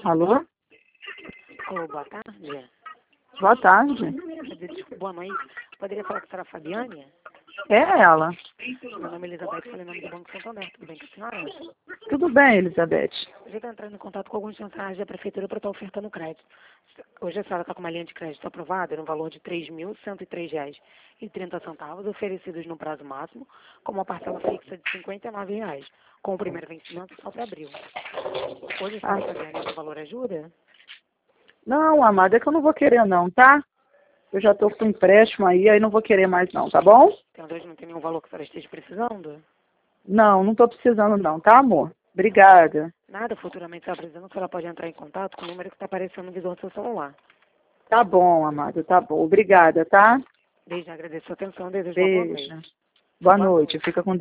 Alô? Alô, boa tarde. Boa tarde. Desculpa, boa noite. Poderia falar com a senhora Fabiane? É ela. Meu nome é Elizabeth, falei em nome do Banco Santander. Tudo bem com a senhora? Tudo bem, Elizabeth? Eu já estou entrando em contato com alguns funcionários da prefeitura para estar ofertando crédito. Hoje a senhora está com uma linha de crédito aprovada no valor de R$ 3.103,30, oferecidos no prazo máximo, com uma parcela fixa de R$ 59, com o primeiro vencimento só para abril. Hoje a senhora Fabiane, esse valor ajuda? Não, amada, é que eu não vou querer não, tá? Eu já tô com empréstimo aí não vou querer mais não, tá bom? Então hoje não tem nenhum valor que a senhora esteja precisando? Não tô precisando não, tá, amor? Obrigada. Nada, futuramente está precisando, a senhora pode entrar em contato com o número que está aparecendo no visor do seu celular. Tá bom, amada, tá bom. Obrigada, tá? Desde já agradeço a sua atenção, desejo uma boa Beijo. noite. Boa noite, fica com Deus.